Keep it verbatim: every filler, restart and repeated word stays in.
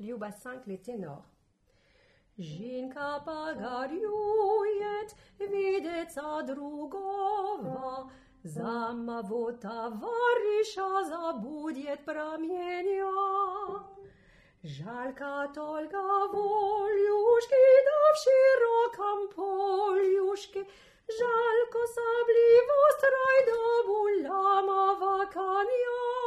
Ljuba cinq les ténors. Žinka pagarjujet, videca drugova, zamavo tovariša zabudjet pramjenja. Žalka tolga voljuški, da v širokam poljuški, žalko sabljivo straj do buljama vakanja.